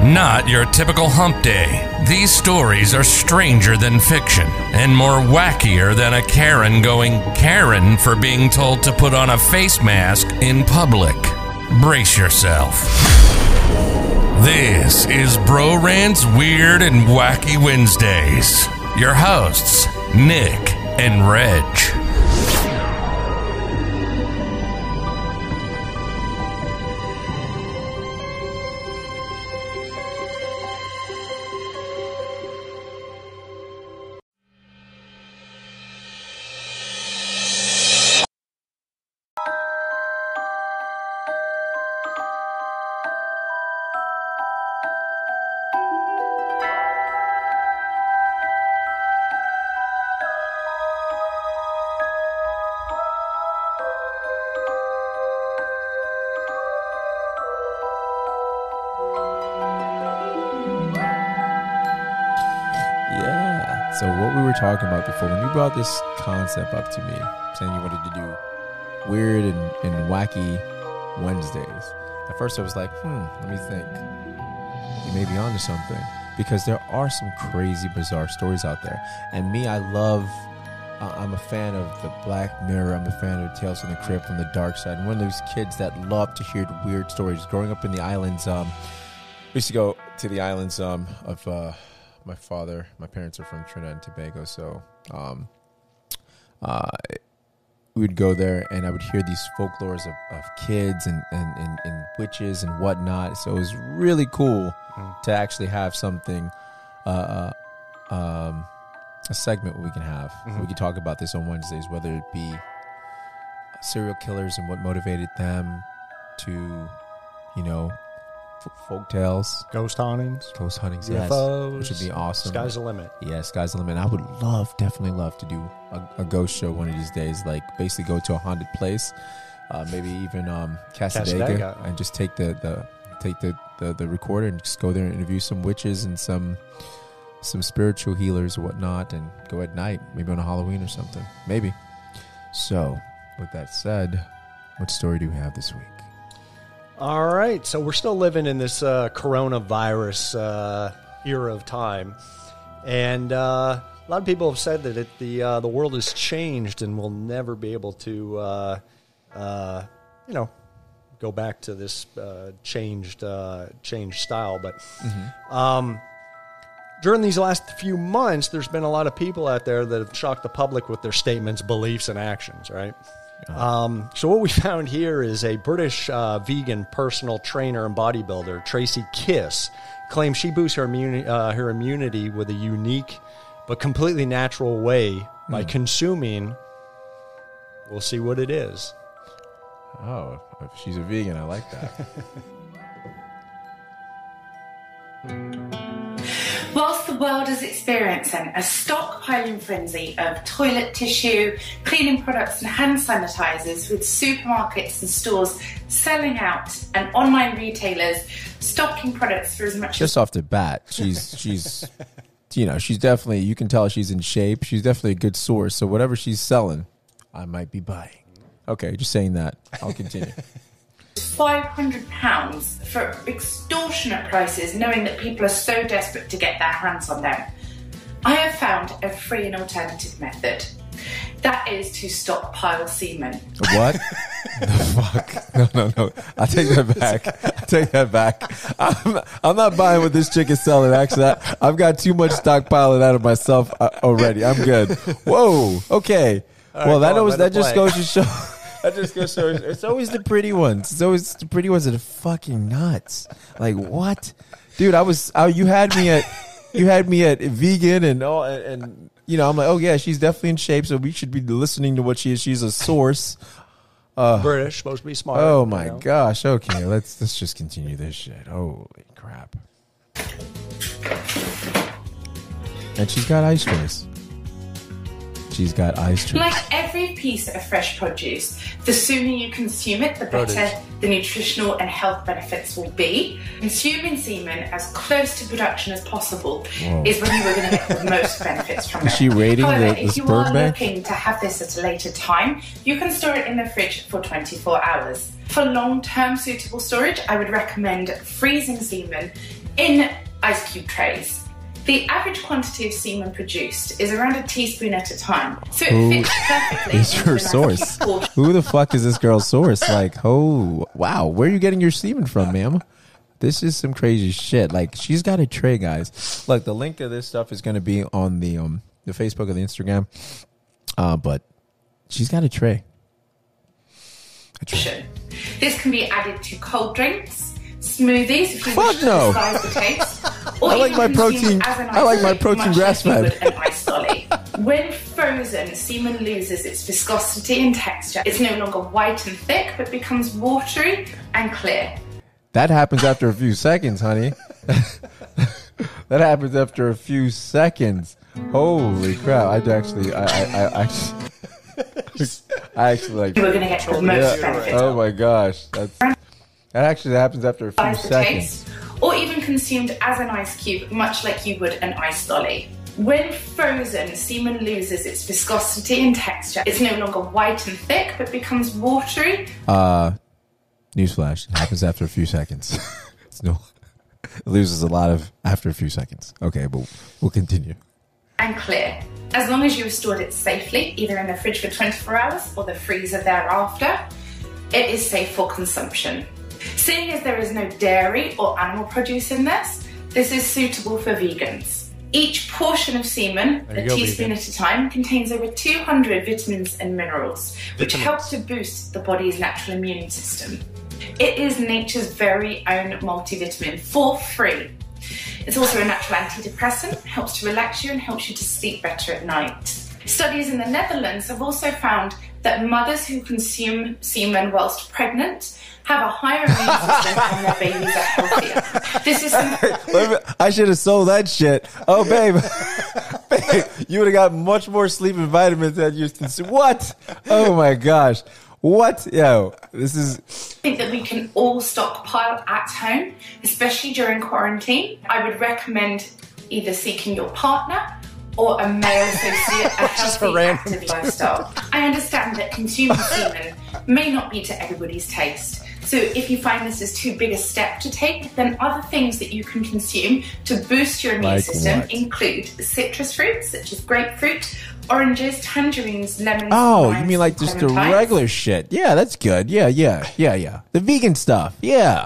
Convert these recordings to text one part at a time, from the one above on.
Not your typical hump day. These stories are stranger than fiction and more wackier than a Karen going Karen for being told to put on a face mask in public. Brace yourself. This is Bro Rant's Weird and Wacky Wednesdays. Your hosts, Nick and Reg. So what we were talking about before, when you brought this concept up to me, saying you wanted to do weird and wacky Wednesdays, at first I was like, let me think. You may be onto something. Because there are some crazy, bizarre stories out there. And me, I'm a fan of the Black Mirror. I'm a fan of Tales from the Crypt, from the Dark Side. I'm one of those kids that love to hear the weird stories. Growing up in the islands, we used to go to the islands of... my parents are from Trinidad and Tobago, so we would go there, and I would hear these folklores of kids and witches and whatnot. So it was really cool to actually have something, a segment we can have. We can talk about this on Wednesdays, whether it be serial killers and what motivated them to, folk tales, ghost hauntings, UFOs, yes, which would be awesome. Sky's the limit. Yeah, sky's the limit. I would definitely love to do a ghost show one of these days. Like basically go to a haunted place, maybe even Casadega, and just take the recorder and just go there and interview some witches and some spiritual healers or whatnot, and go at night, maybe on a Halloween or something, maybe. So, with that said, what story do we have this week? All right, so we're still living in this coronavirus era of time, and a lot of people have said that the world has changed and we'll never be able to, go back to this changed style. But during these last few months, there's been a lot of people out there that have shocked the public with their statements, beliefs, and actions, right? So what we found here is a British vegan personal trainer and bodybuilder, Tracy Kiss, claims she boosts her immunity with a unique but completely natural way by consuming, we'll see what it is. Oh, if she's a vegan, I like that. Whilst the world is experiencing a stockpiling frenzy of toilet tissue, cleaning products and hand sanitizers, with supermarkets and stores selling out and online retailers stocking products for as much just off the bat, she's she's definitely, you can tell she's in shape. She's definitely a good source. So whatever she's selling, I might be buying. Okay, just saying that. I'll continue. £500 for extortionate prices, knowing that people are so desperate to get their hands on them. I have found a free and alternative method. That is to stockpile semen. What? The fuck? No. I take that back. I'm not buying what this chick is selling. Actually, I've got too much stockpiling out of myself already. I'm good. Whoa. Okay. Well, that just goes to show. That just goes to show. It's always the pretty ones. It's always the pretty ones that are fucking nuts. Like what, dude? You had me at vegan and all, and I'm like, oh yeah, she's definitely in shape, so we should be listening to what she is. She's a source. British, supposed to be smart. Oh my gosh. Okay, let's just continue this shit. Holy crap. And she's got ice trays. Like every piece of fresh produce, the sooner you consume it, the better the nutritional and health benefits will be. Consuming semen as close to production as possible is when you are going to get the most benefits from it. Is she rating However, the if you sperm are bank? looking to have this at a later time, you can store it in the fridge for 24 hours. For long-term suitable storage, I would recommend freezing semen In ice cube trays. The average quantity of semen produced is around a teaspoon at a time, so it fits perfectly. Is her source? Who the fuck is this girl's source? Like, oh, wow, where are you getting your semen from, ma'am? This is some crazy shit. Like, she's got a tray, guys. Look, the link of this stuff is going to be on the Facebook or the Instagram, but she's got a tray. This can be added to cold drinks, smoothies, if you Fuck wish to no. disguise the taste. Or I like even my consumed protein. as an I like my ice protein much grass like you fed. would an ice dolly. When frozen, semen loses its viscosity and texture. It's no longer white and thick, but becomes watery and clear. That happens after a few seconds, honey. That happens after a few seconds. Holy crap! I actually like. You are going to get the most benefit. Oh my gosh, that actually happens after a few The seconds. taste, or even consumed as an ice cube, much like you would an ice dolly. When frozen, semen loses its viscosity and texture. It's no longer white and thick, but becomes watery. Newsflash: it happens after a few seconds. It loses a lot of after a few seconds. Okay, but we'll continue. And clear. As long as you have stored it safely, either in the fridge for 24 hours or the freezer thereafter, it is safe for consumption. Seeing as there is no dairy or animal produce in this is suitable for vegans. Each portion of semen, a teaspoon at a time, contains over 200 vitamins and minerals, which help to boost the body's natural immune system. It is nature's very own multivitamin for free. It's also a natural antidepressant, helps to relax you and helps you to sleep better at night. Studies in the Netherlands have also found that mothers who consume semen whilst pregnant have a higher immune system and their babies are healthier. This is I should have sold that shit. Oh, babe. Babe, you would have got much more sleep and vitamins than you consume. What? Oh my gosh. What? Yo, this is... I think that we can all stockpile at home, especially during quarantine. I would recommend either seeking your partner or a male associate, a healthy, active lifestyle. I understand that consuming semen may not be to everybody's taste. So if you find this is too big a step to take, then other things that you can consume to boost your immune system include citrus fruits such as grapefruit, oranges, tangerines, lemons. Oh, limes, you mean like just the clementines. regular shit? Yeah, that's good. Yeah. The vegan stuff. Yeah.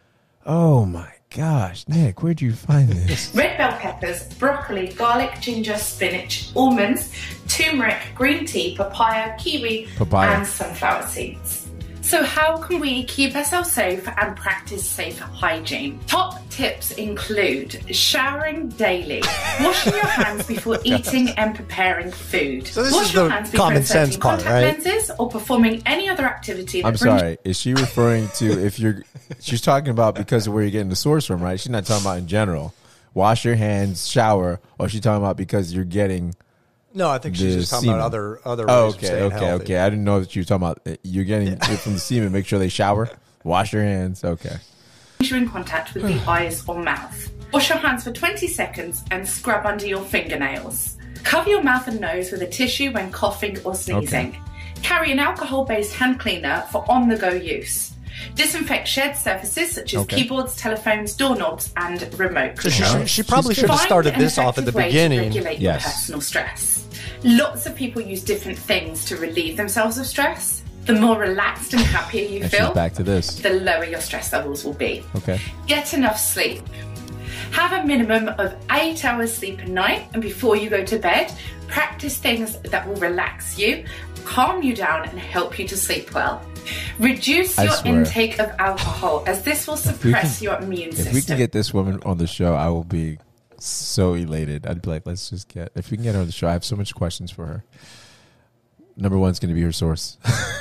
Oh my gosh, Nick, where'd you find this? Red bell peppers, broccoli, garlic, ginger, spinach, almonds, turmeric, green tea, papaya, kiwi, and sunflower seeds. So how can we keep ourselves safe and practice safe hygiene? Top tips include showering daily, washing your hands before eating and preparing food. So this Wash is your the hands before common sense inserting part, contact right? lenses or performing any other activity that I'm brings sorry. Is she referring to she's talking about because of where you're getting the source from, right? She's not talking about in general. Wash your hands, shower, or she's talking about because you're getting... No, I think she's just talking about other Oh, ways of staying healthy. okay. I didn't know that you were talking about you're getting it from the semen. Make sure they shower, wash your hands. Okay. you're in contact with the eyes or mouth. Wash your hands for 20 seconds and scrub under your fingernails. Cover your mouth and nose with a tissue when coughing or sneezing. Carry an alcohol-based hand cleaner for on-the-go use. Disinfect shared surfaces such as keyboards, telephones, doorknobs, and remotes. So she probably should have started this off at the beginning. Regulate your personal stress. Lots of people use different things to relieve themselves of stress. The more relaxed and happier you feel, she's back to this, the lower your stress levels will be. Okay. Get enough sleep. Have a minimum of 8 hours sleep a night, and before you go to bed, practice things that will relax you, calm you down, and help you to sleep well. Reduce your intake of alcohol, as this will suppress your immune system. If we can get this woman on the show, I will be so elated. I'd be like, if we can get her on the show, I have so much questions for her. Number one is going to be her source.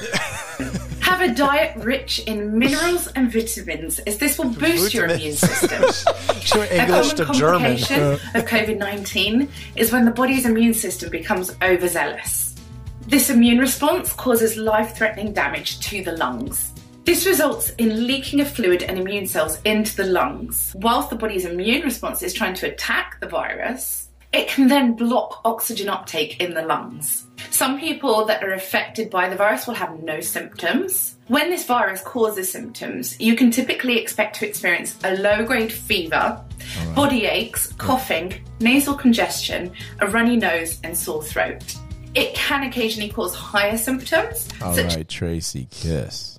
Have a diet rich in minerals and vitamins, as this will boost your immune system. A common complication of COVID-19 is when the body's immune system becomes overzealous. This immune response causes life-threatening damage to the lungs. This results in leaking of fluid and immune cells into the lungs. Whilst the body's immune response is trying to attack the virus, it can then block oxygen uptake in the lungs. Some people that are affected by the virus will have no symptoms. When this virus causes symptoms, you can typically expect to experience a low-grade fever, body aches, coughing, nasal congestion, a runny nose, and sore throat. It can occasionally cause higher symptoms. All right, Tracy Kiss.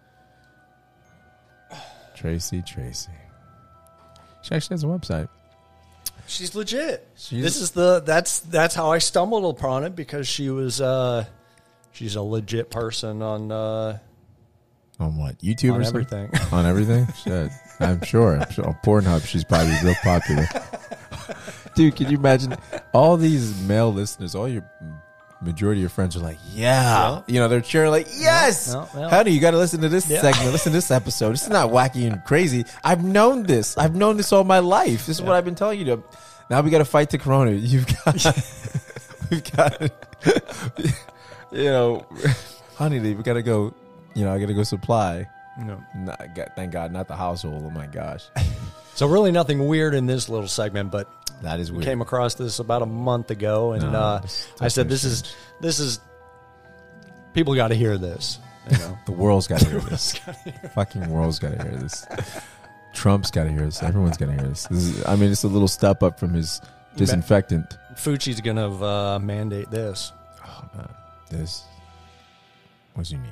Tracy. She actually has a website. She's legit. That's how I stumbled upon it, because she was she's a legit person on what, YouTube on or everything. Something? On everything? Shit. I'm sure. On Pornhub, she's probably real popular. Dude, can you imagine all these male listeners, all your majority of your friends are like, yeah. You know, they're cheering like, yes. Honey, you got to listen to this segment. Listen to this episode. This is not wacky and crazy. I've known this all my life. This is what I've been telling you. Now we got to fight the corona. We've got, you know, honey, we got to go, you know, I got to go supply. No. Thank God, not the household. Oh my gosh. So really nothing weird in this little segment, but that is weird. Came across this about a month ago, and I said, "This is people got to hear this." You know? The world's got to hear this. Fucking world's got to hear this. Trump's got to hear this. Everyone's got to hear this. It's a little step up from his disinfectant. Fucci's gonna mandate this. Oh man, this was unique.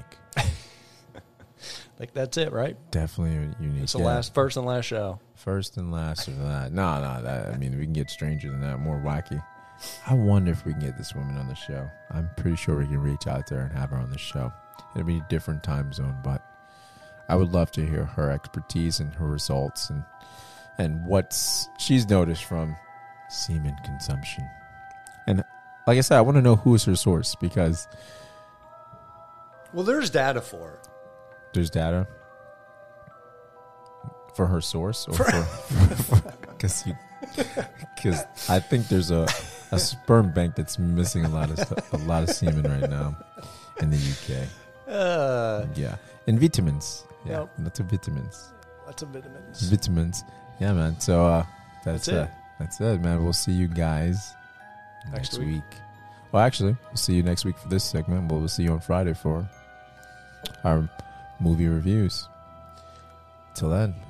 Like that's it, right? Definitely unique. It's the first and last show. First and last of that. No. We can get stranger than that, more wacky. I wonder if we can get this woman on the show. I'm pretty sure we can reach out there and have her on the show. It'll be a different time zone, but I would love to hear her expertise and her results and what she's noticed from semen consumption. And like I said, I want to know who is her source, because well, there's data for it. There's data for her source, or because I think there's a sperm bank that's missing a lot of semen right now in the UK. And vitamins. Lots of vitamins. Vitamins. Yeah, man. So that's it. That's it, man. We'll see you guys next week. Well, actually, we'll see you next week for this segment. We'll see you on Friday for our movie reviews. Till then,